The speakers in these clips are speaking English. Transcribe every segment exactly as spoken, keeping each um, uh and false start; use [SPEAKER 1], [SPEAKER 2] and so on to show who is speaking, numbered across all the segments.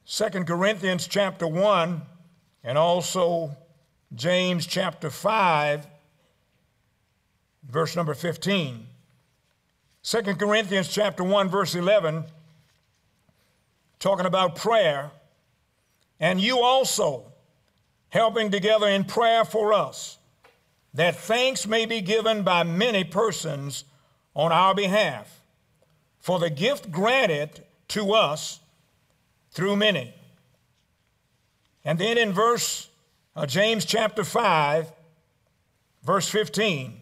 [SPEAKER 1] Second Corinthians chapter one and also James chapter five, verse number fifteen. Second Corinthians chapter one, verse eleven, talking about prayer. And you also, helping together in prayer for us, that thanks may be given by many persons on our behalf, for the gift granted to us through many. And then in verse, uh, James chapter five, verse fifteen,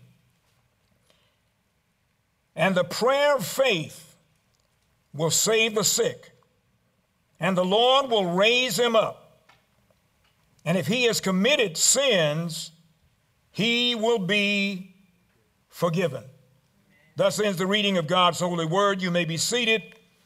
[SPEAKER 1] and the prayer of faith will save the sick, and the Lord will raise him up. And if he has committed sins, he will be forgiven. Thus ends the reading of God's holy word. You may be seated.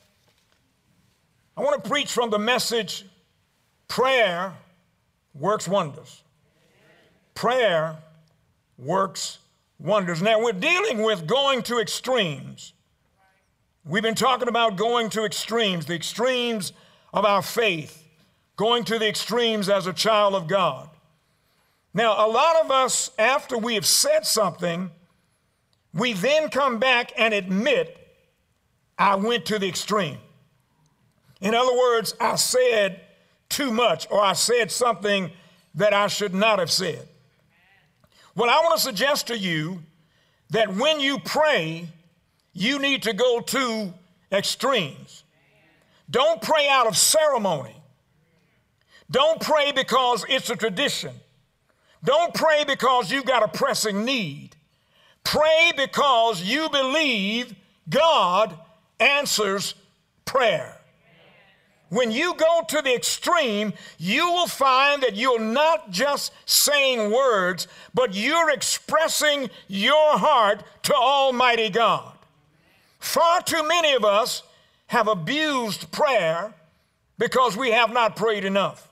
[SPEAKER 1] I want to preach from the message, Prayer Works Wonders. Prayer works wonders. Now, we're dealing with going to extremes. We've been talking about going to extremes, the extremes of our faith, going to the extremes as a child of God. Now, a lot of us, after we have said something, we then come back and admit, I went to the extreme. In other words, I said too much, or I said something that I should not have said. Well, I want to suggest to you that when you pray, you need to go to extremes. Don't pray out of ceremony. Don't pray because it's a tradition. Don't pray because you've got a pressing need. Pray because you believe God answers prayer. When you go to the extreme, you will find that you're not just saying words, but you're expressing your heart to Almighty God. Far too many of us have abused prayer because we have not prayed enough.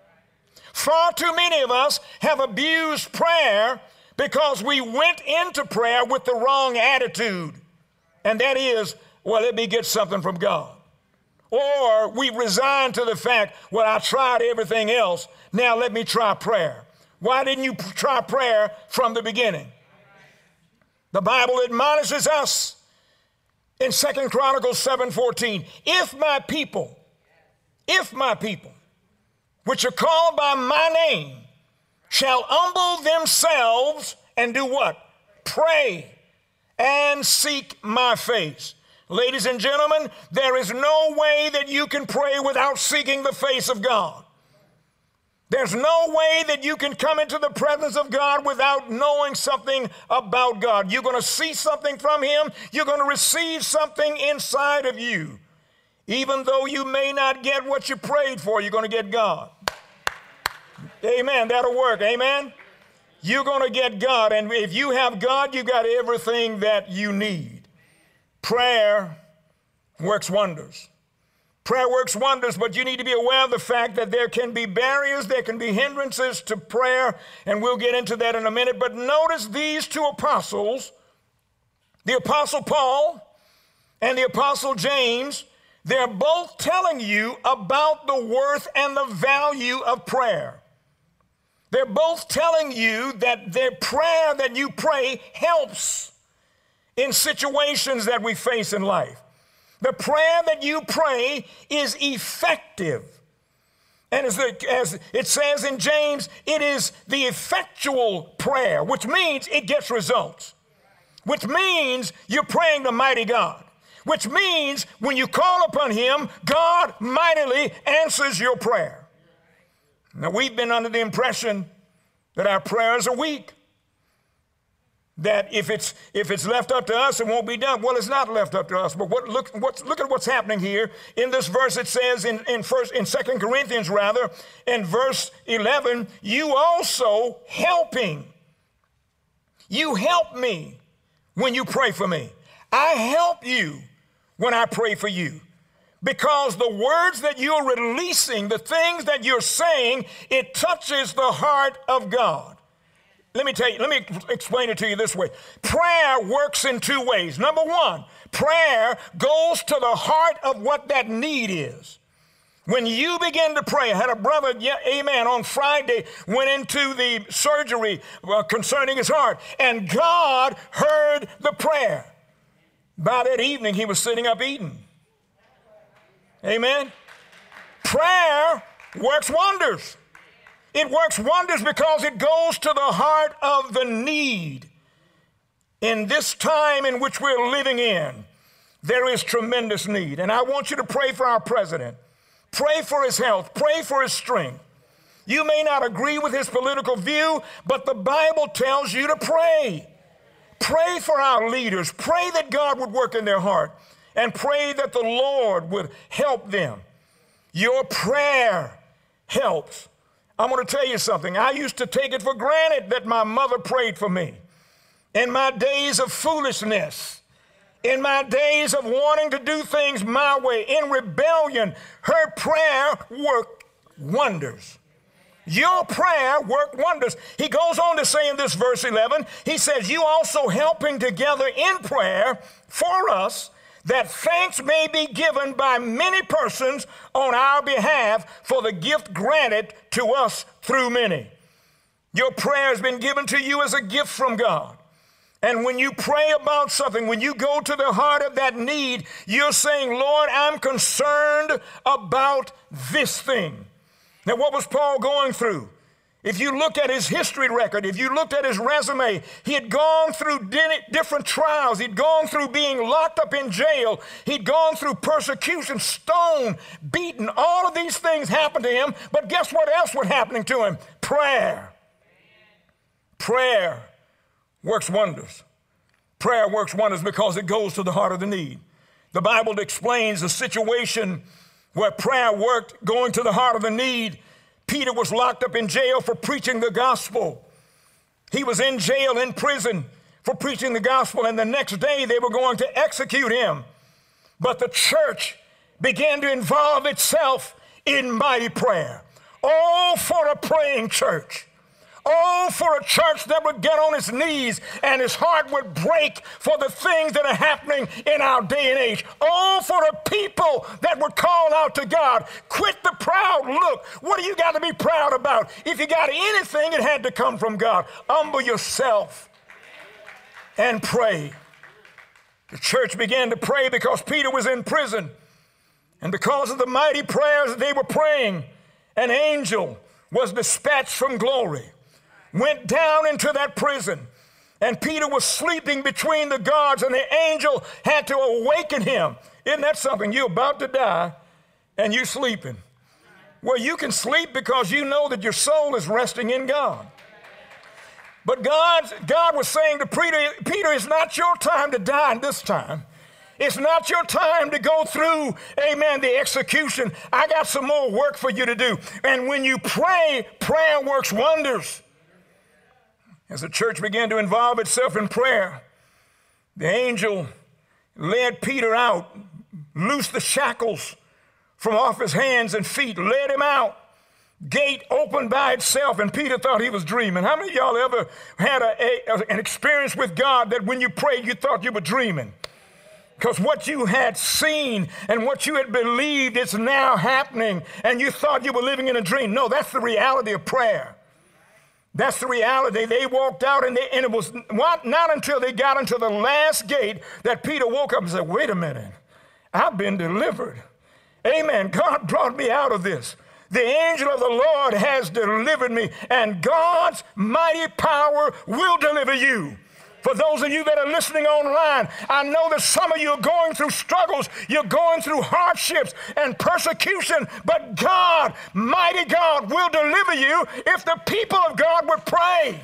[SPEAKER 1] Far too many of us have abused prayer because we went into prayer with the wrong attitude. And that is, well, let me get something from God. Or we resign to the fact, well, I tried everything else. Now let me try prayer. Why didn't you try prayer from the beginning? The Bible admonishes us in Second Chronicles seven fourteen, if my people, if my people, which are called by my name, shall humble themselves and do what? Pray and seek my face. Ladies and gentlemen, there is no way that you can pray without seeking the face of God. There's no way that you can come into the presence of God without knowing something about God. You're going to see something from him. You're going to receive something inside of you. Even though you may not get what you prayed for, you're going to get God. Amen. That'll work. Amen. You're going to get God. And if you have God, you got everything that you need. Prayer works wonders. Prayer works wonders, but you need to be aware of the fact that there can be barriers, there can be hindrances to prayer, and we'll get into that in a minute. But notice these two apostles, the Apostle Paul and the Apostle James, they're both telling you about the worth and the value of prayer. They're both telling you that their prayer that you pray helps in situations that we face in life. The prayer that you pray is effective. And as, the, as it says in James, it is the effectual prayer, which means it gets results, which means you're praying to mighty God, which means when you call upon him, God mightily answers your prayer. Now, we've been under the impression that our prayers are weak, that if it's if it's left up to us, it won't be done. Well, it's not left up to us. But what, look, what's, look at what's happening here. In this verse, it says in, in, first, in Second Corinthians, rather, in verse eleven, you also helping. You help me when you pray for me. I help you when I pray for you. Because the words that you're releasing, the things that you're saying, it touches the heart of God. Let me tell you, let me explain it to you this way. Prayer works in two ways. Number one, prayer goes to the heart of what that need is. When you begin to pray, I had a brother, yeah, amen, on Friday, went into the surgery uh, concerning his heart, and God heard the prayer. By that evening, he was sitting up eating. Amen. Prayer works wonders. It works wonders because it goes to the heart of the need. In this time in which we're living in, there is tremendous need. And I want you to pray for our president. Pray for his health. Pray for his strength. You may not agree with his political view, but the Bible tells you to pray. Pray for our leaders. Pray that God would work in their heart, and pray that the Lord would help them. Your prayer helps. I'm going to tell you something. I used to take it for granted that my mother prayed for me. In my days of foolishness, in my days of wanting to do things my way, in rebellion, her prayer worked wonders. Your prayer worked wonders. He goes on to say in this verse eleven, he says, you also helping together in prayer for us, that thanks may be given by many persons on our behalf for the gift granted to us through many. Your prayer has been given to you as a gift from God. And when you pray about something, when you go to the heart of that need, you're saying, Lord, I'm concerned about this thing. Now, what was Paul going through? If you look at his history record, if you looked at his resume, he had gone through different trials. He'd gone through being locked up in jail. He'd gone through persecution, stoned, beaten. All of these things happened to him. But guess what else was happening to him? Prayer. Prayer works wonders. Prayer works wonders because it goes to the heart of the need. The Bible explains a situation where prayer worked, going to the heart of the need. Peter was locked up in jail for preaching the gospel. He was in jail, in prison for preaching the gospel, and the next day they were going to execute him. But the church began to involve itself in mighty prayer. Oh, for a praying church. Oh, for a church that would get on its knees and his heart would break for the things that are happening in our day and age. Oh, for a people that would call out to God. Quit the proud look. What do you got to be proud about? If you got anything, it had to come from God. Humble yourself and pray. The church began to pray because Peter was in prison. And because of the mighty prayers that they were praying, an angel was dispatched from glory, went down into that prison, and Peter was sleeping between the guards, and the angel had to awaken him. Isn't that something? You're about to die, and you're sleeping. Well, you can sleep because you know that your soul is resting in God. But God, God was saying to Peter, Peter, it's not your time to die this time. It's not your time to go through, amen, the execution. I got some more work for you to do. And when you pray, prayer works wonders. As the church began to involve itself in prayer, the angel led Peter out, loosed the shackles from off his hands and feet, led him out. Gate opened by itself, and Peter thought he was dreaming. How many of y'all ever had a, a, an experience with God that when you prayed, you thought you were dreaming? Because what you had seen and what you had believed is now happening, and you thought you were living in a dream. No, that's the reality of prayer. That's the reality. They walked out, and, they, and it was not, not until they got into the last gate that Peter woke up and said, wait a minute, I've been delivered. Amen. God brought me out of this. The angel of the Lord has delivered me, and God's mighty power will deliver you. For those of you that are listening online, I know that some of you are going through struggles, you're going through hardships and persecution, but God, mighty God, will deliver you if the people of God would pray.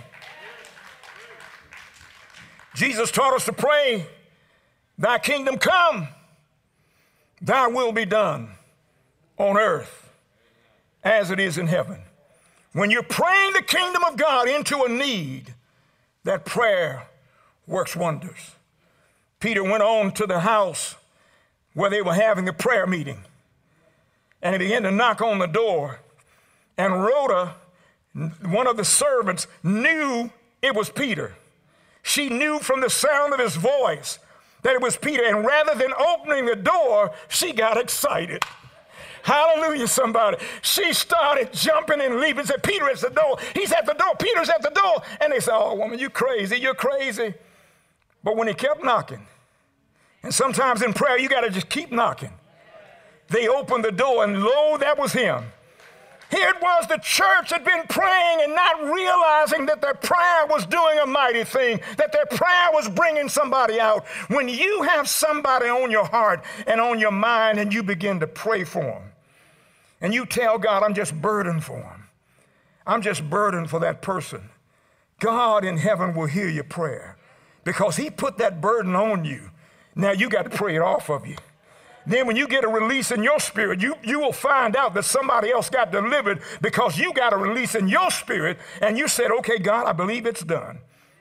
[SPEAKER 1] Jesus taught us to pray, thy kingdom come, thy will be done on earth as it is in heaven. When you're praying the kingdom of God into a need, that prayer works wonders. Peter went on to the house where they were having a prayer meeting, and he began to knock on the door, and Rhoda, one of the servants, knew it was Peter. She knew from the sound of his voice that it was Peter, and rather than opening the door, she got excited. Hallelujah, somebody. She started jumping and leaping. Said, Peter is at the door. He's at the door. Peter's at the door. And they said, oh, woman, you crazy. You're crazy. But when he kept knocking, and sometimes in prayer, you got to just keep knocking. They opened the door, and lo, that was him. Here it was, the church had been praying and not realizing that their prayer was doing a mighty thing, that their prayer was bringing somebody out. When you have somebody on your heart and on your mind and you begin to pray for them, and you tell God, I'm just burdened for them. I'm just burdened for that person. God in heaven will hear your prayer because he put that burden on you. Now you got to pray it off of you. Then when you get a release in your spirit, you, you will find out that somebody else got delivered because you got a release in your spirit and you said, okay, God, I believe it's done.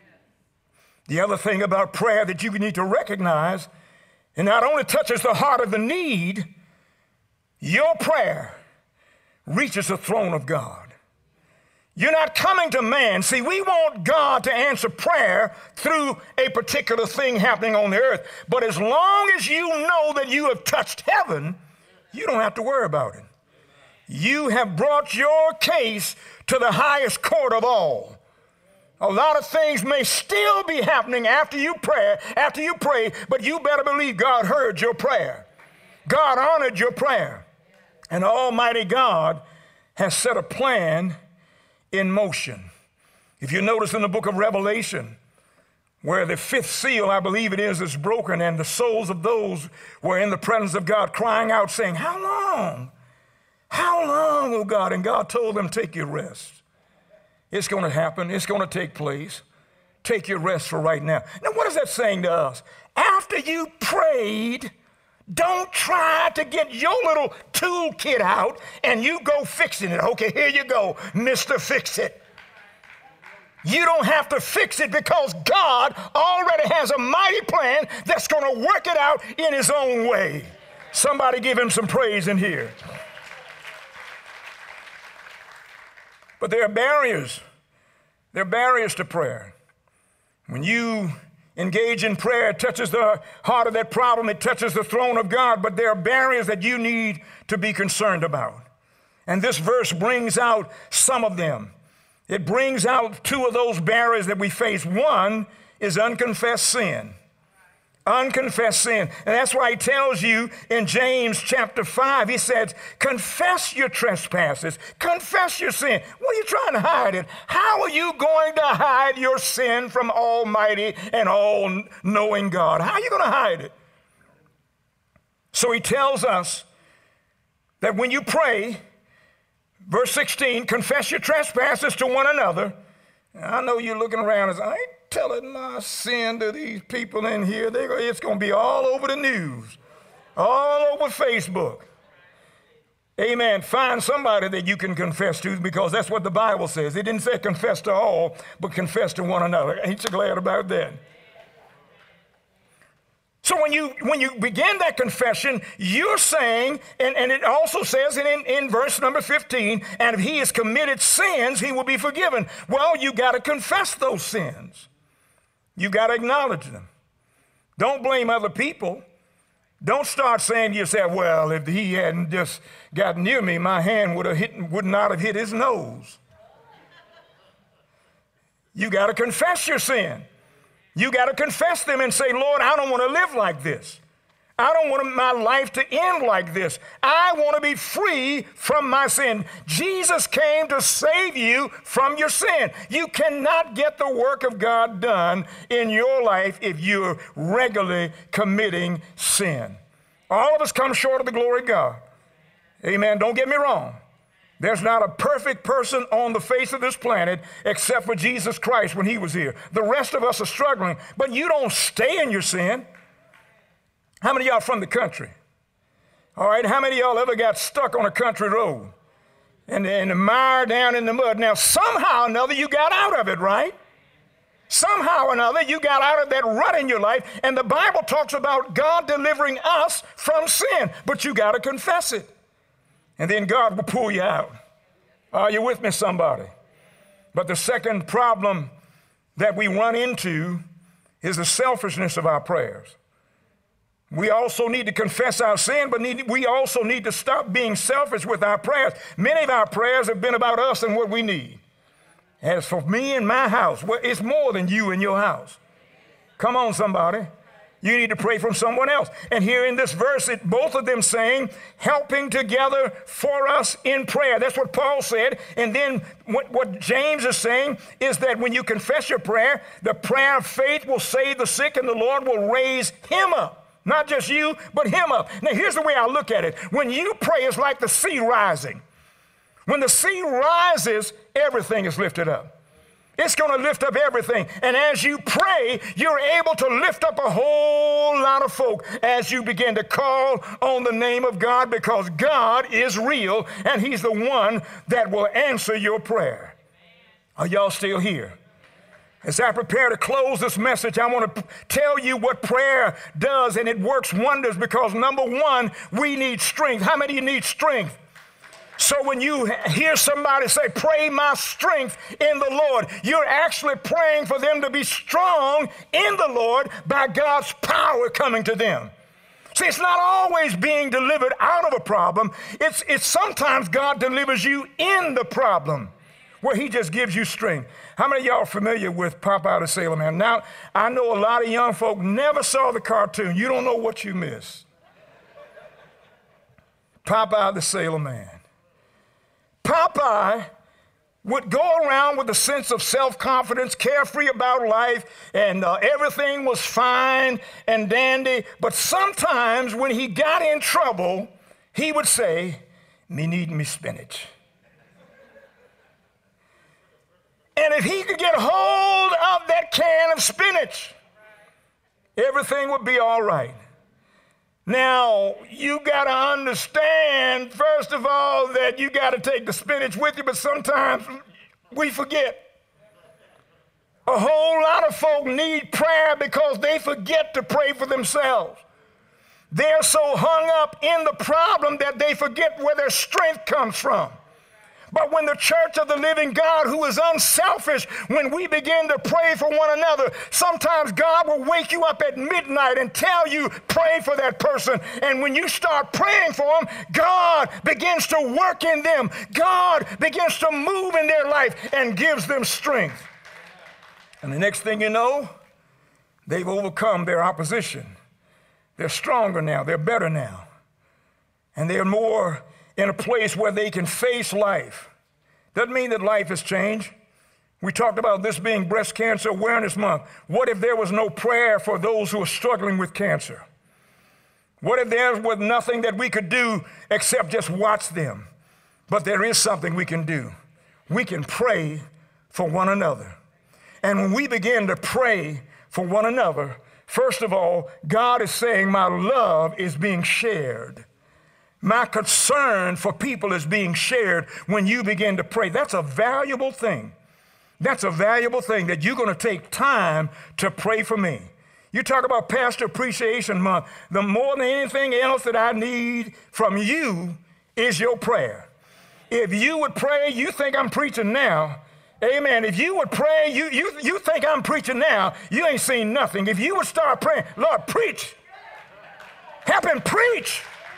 [SPEAKER 1] The other thing about prayer that you need to recognize, it not only touches the heart of the need, your prayer reaches the throne of God. You're not coming to man. See, we want God to answer prayer through a particular thing happening on the earth. But as long as you know that you have touched heaven, you don't have to worry about it. You have brought your case to the highest court of all. A lot of things may still be happening after you pray, after you pray, but you better believe God heard your prayer. God honored your prayer. And Almighty God has set a plan in motion. If you notice in the book of Revelation, where the fifth seal, I believe it is, is broken, and the souls of those were in the presence of God crying out, saying, how long? How long, oh God? And God told them, take your rest. It's going to happen. It's going to take place. Take your rest for right now. Now, what is that saying to us? After you prayed, don't try to get your little toolkit out and you go fixing it. Okay, here you go, Mister Fix It. You don't have to fix it because God already has a mighty plan that's going to work it out in his own way. Somebody give him some praise in here. But there are barriers. There are barriers to prayer. When you engage in prayer, it touches the heart of that problem. It touches the throne of God, but there are barriers that you need to be concerned about. And this verse brings out some of them. It brings out two of those barriers that we face. One is unconfessed sin. Unconfessed sin. And that's why he tells you in James chapter five, he says, confess your trespasses, confess your sin. What are you trying to hide it? How are you going to hide your sin from Almighty and all-knowing God? How are you going to hide it? So he tells us that when you pray, verse sixteen, confess your trespasses to one another. I know you're looking around and saying, I ain't telling my sin to these people in here. They go, it's going to be all over the news, all over Facebook. Amen. Find somebody that you can confess to because that's what the Bible says. It didn't say confess to all, but confess to one another. Ain't you glad about that? So when you when you begin that confession, you're saying, and, and it also says in, in verse number fifteen, and if he has committed sins, he will be forgiven. Well, you got to confess those sins. You got to acknowledge them. Don't blame other people. Don't start saying to yourself, well, if he hadn't just got near me, my hand would have hit, would not have hit his nose. You got to confess your sin. You got to confess them and say, Lord, I don't want to live like this. I don't want my life to end like this. I want to be free from my sin. Jesus came to save you from your sin. You cannot get the work of God done in your life if you're regularly committing sin. All of us come short of the glory of God. Amen. Don't get me wrong. There's not a perfect person on the face of this planet except for Jesus Christ when he was here. The rest of us are struggling, but you don't stay in your sin. How many of y'all from the country? All right, how many of y'all ever got stuck on a country road and, and the mire down in the mud? Now, somehow or another, you got out of it, right? Somehow or another, you got out of that rut in your life, and the Bible talks about God delivering us from sin, but you got to confess it. And then God will pull you out. Are you with me, somebody? But the second problem that we run into is the selfishness of our prayers. We also need to confess our sin, but need, we also need to stop being selfish with our prayers. Many of our prayers have been about us and what we need. As for me and my house, well, it's more than you and your house. Come on, somebody. You need to pray from someone else. And here in this verse, it, both of them saying, helping together for us in prayer. That's what Paul said. And then what, what James is saying is that when you confess your prayer, the prayer of faith will save the sick and the Lord will raise him up. Not just you, but him up. Now, here's the way I look at it. When you pray, it's like the sea rising. When the sea rises, everything is lifted up. It's going to lift up everything. And as you pray, you're able to lift up a whole lot of folk as you begin to call on the name of God, because God is real and he's the one that will answer your prayer. Are y'all still here? As I prepare to close this message, I want to p- tell you what prayer does, and it works wonders because, number one, we need strength. How many of you need strength? So when you hear somebody say, pray my strength in the Lord, you're actually praying for them to be strong in the Lord by God's power coming to them. See, it's not always being delivered out of a problem. It's, it's sometimes God delivers you in the problem where he just gives you strength. How many of y'all are familiar with Popeye the Sailor Man? Now, I know a lot of young folk never saw the cartoon. You don't know what you missed. Popeye the Sailor Man. Popeye would go around with a sense of self-confidence, carefree about life, and uh, everything was fine and dandy. But sometimes when he got in trouble, he would say, me need me spinach. And if he could get hold of that can of spinach, everything would be all right. Now, you got to understand, first of all, that you got to take the spinach with you, but sometimes we forget. A whole lot of folk need prayer because they forget to pray for themselves. They're so hung up in the problem that they forget where their strength comes from. But when the church of the living God, who is unselfish, when we begin to pray for one another, sometimes God will wake you up at midnight and tell you, pray for that person. And when you start praying for them, God begins to work in them. God begins to move in their life and gives them strength. And the next thing you know, they've overcome their opposition. They're stronger now. They're better now. And they're more in a place where they can face life. Doesn't mean that life has changed. We talked about this being Breast Cancer Awareness Month. What if there was no prayer for those who are struggling with cancer? What if there was nothing that we could do except just watch them? But there is something we can do. We can pray for one another. And when we begin to pray for one another, first of all, God is saying my love is being shared. My concern for people is being shared when you begin to pray. That's a valuable thing. That's a valuable thing that you're going to take time to pray for me. You talk about Pastor Appreciation Month. The more than anything else that I need from you is your prayer. If you would pray, you think I'm preaching now. Amen. If you would pray, you, you, you think I'm preaching now, you ain't seen nothing. If you would start praying, Lord, preach. Help him preach.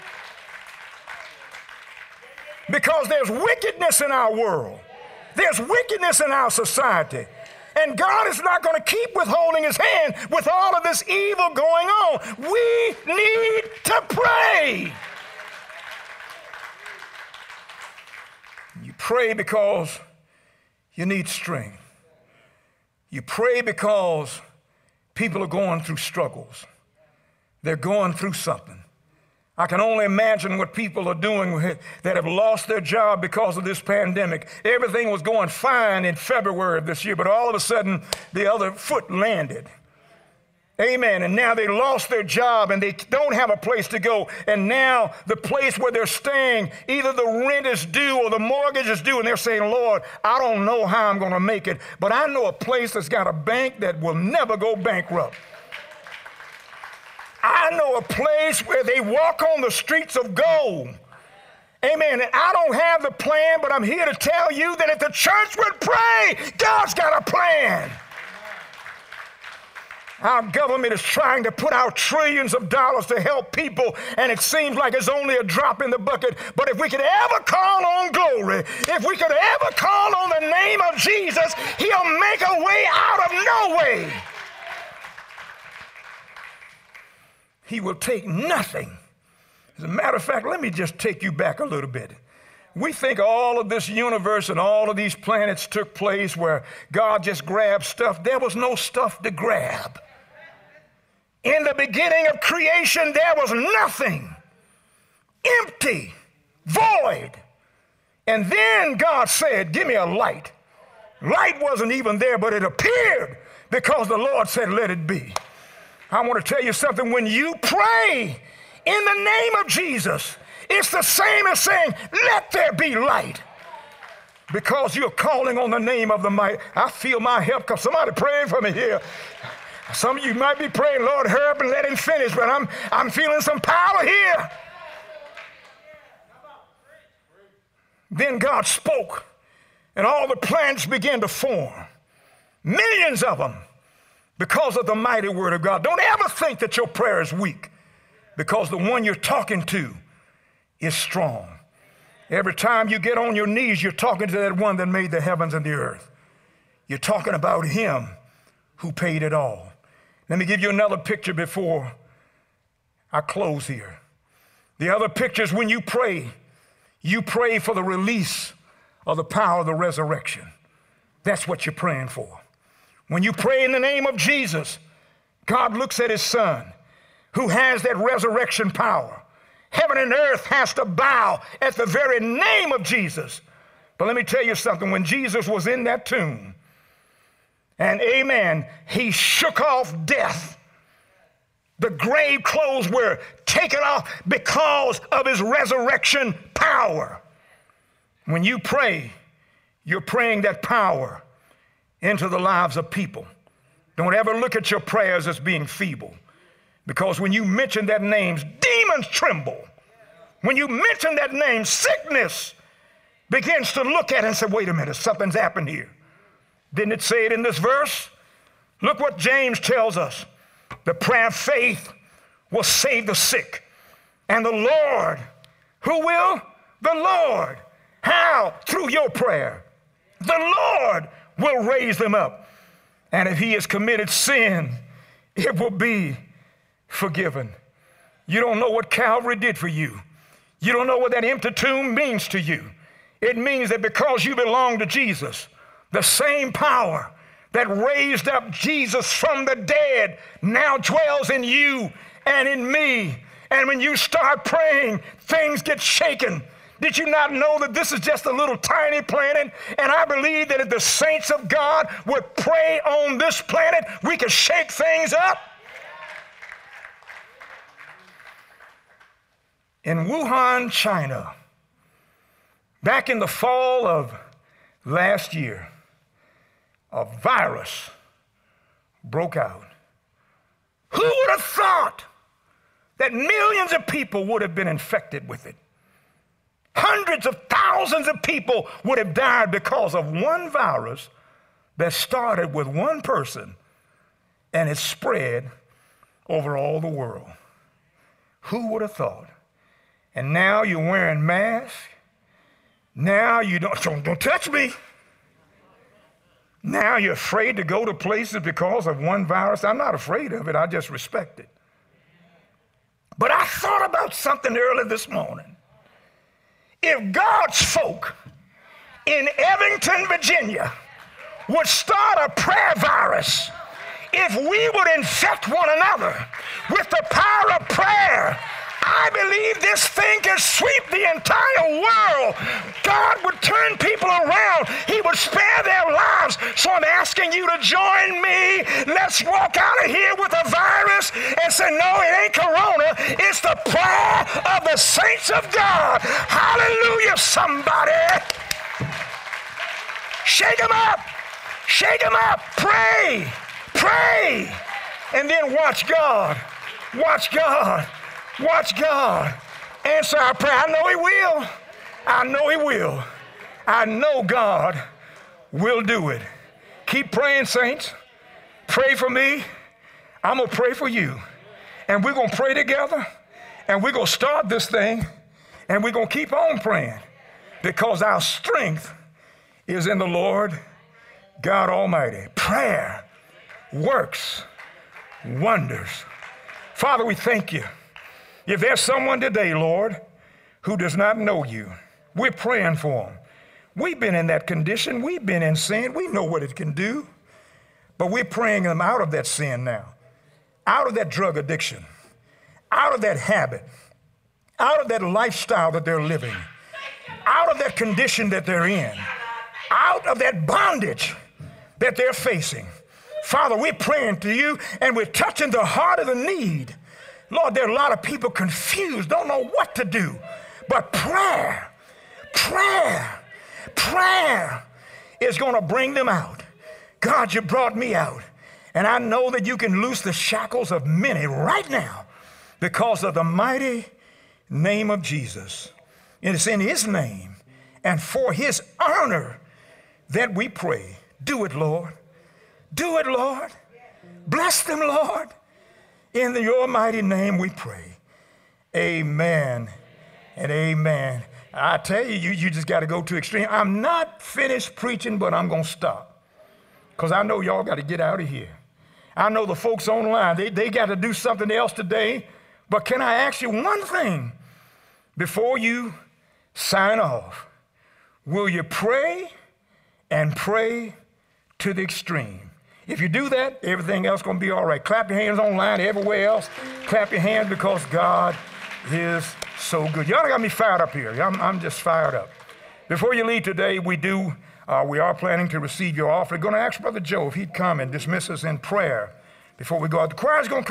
[SPEAKER 1] Because there's wickedness in our world. There's wickedness in our society. And God is not going to keep withholding his hand with all of this evil going on. We need to pray. You pray because you need strength. You pray because people are going through struggles. They're going through something. I can only imagine what people are doing that have lost their job because of this pandemic. Everything was going fine in February of this year, but all of a sudden, the other foot landed. Amen. And now they lost their job and they don't have a place to go. And now the place where they're staying, either the rent is due or the mortgage is due. And they're saying, Lord, I don't know how I'm going to make it, but I know a place that's got a bank that will never go bankrupt. I know a place where they walk on the streets of gold. Amen. And I don't have the plan, but I'm here to tell you that if the church would pray, God's got a plan. Our government is trying to put out trillions of dollars to help people, and it seems like it's only a drop in the bucket. But if we could ever call on glory, if we could ever call on the name of Jesus, he'll make a way out of no way. He will take nothing. As a matter of fact, let me just take you back a little bit. We think all of this universe and all of these planets took place where God just grabbed stuff. There was no stuff to grab. In the beginning of creation, there was nothing. Empty, void. And then God said, give me a light. Light wasn't even there, but it appeared because the Lord said, let it be. I want to tell you something. When you pray in the name of Jesus, it's the same as saying, let there be light. Because you're calling on the name of the mighty. I feel my help come. Somebody praying for me here. Some of you might be praying, Lord, hurry up and let him finish, but I'm, I'm feeling some power here. Then God spoke, and all the plants began to form. Millions of them, because of the mighty word of God. Don't ever think that your prayer is weak, because the one you're talking to is strong. Every time you get on your knees, you're talking to that one that made the heavens and the earth. You're talking about him who paid it all. Let me give you another picture before I close here. The other picture is when you pray, you pray for the release of the power of the resurrection. That's what you're praying for. When you pray in the name of Jesus, God looks at his son who has that resurrection power. Heaven and earth has to bow at the very name of Jesus. But let me tell you something. When Jesus was in that tomb, and amen, he shook off death. The grave clothes were taken off because of his resurrection power. When you pray, you're praying that power into the lives of people. Don't ever look at your prayers as being feeble. Because when you mention that name, demons tremble. When you mention that name, sickness begins to look at it and say, wait a minute, something's happened here. Didn't it say it in this verse? Look what James tells us. The prayer of faith will save the sick. And the Lord, who will? The Lord. How? Through your prayer. The Lord will raise them up. And if he has committed sin, it will be forgiven. You don't know what Calvary did for you. You don't know what that empty tomb means to you. It means that because you belong to Jesus, the same power that raised up Jesus from the dead now dwells in you and in me. And when you start praying, things get shaken. Did you not know that this is just a little tiny planet? And I believe that if the saints of God would pray on this planet, we could shake things up. In Wuhan, China, back in the fall of last year, a virus broke out. Who would have thought that millions of people would have been infected with it? Hundreds of thousands of people would have died because of one virus that started with one person and it spread over all the world. Who would have thought? And now you're wearing masks. Now you don't, don't, don't touch me. Now you're afraid to go to places because of one virus. I'm not afraid of it. I just respect it. But I thought about something early this morning. If God's folk in Evington, Virginia would start a prayer virus, if we would infect one another with the power of prayer, I believe this thing can sweep the entire world. God would turn people around. He would spare their lives. So I'm asking you to join me. Let's walk out of here with a virus and say, no, it ain't corona. It's the prayer of the saints of God. Hallelujah, somebody. Shake them up. Shake them up. Pray. Pray. And then watch God. Watch God. Watch God answer our prayer. I know he will. I know he will. I know God will do it. Keep praying, saints. Pray for me. I'm going to pray for you. And we're going to pray together. And we're going to start this thing. And we're going to keep on praying. Because our strength is in the Lord God Almighty. Prayer works wonders. Father, we thank you. If there's someone today, Lord, who does not know you, we're praying for them. We've been in that condition. We've been in sin. We know what it can do. But we're praying them out of that sin now, out of that drug addiction, out of that habit, out of that lifestyle that they're living, out of that condition that they're in, out of that bondage that they're facing. Father, we're praying to you and we're touching the heart of the need. Lord, there are a lot of people confused, don't know what to do. But prayer, prayer, prayer is going to bring them out. God, you brought me out. And I know that you can loose the shackles of many right now because of the mighty name of Jesus. And it's in his name and for his honor that we pray. Do it, Lord. Do it, Lord. Bless them, Lord. In the, your mighty name we pray. Amen and amen. I tell you, you, you just got to go to extreme. I'm not finished preaching, but I'm going to stop. Because I know y'all got to get out of here. I know the folks online, they, they got to do something else today. But can I ask you one thing before you sign off? Will you pray and pray to the extreme? If you do that, everything else is going to be all right. Clap your hands online, everywhere else. Clap your hands because God is so good. Y'all got me fired up here. I'm, I'm just fired up. Before you leave today, we do, uh, we are planning to receive your offering. Going to ask Brother Joe if he'd come and dismiss us in prayer before we go out. The choir's going to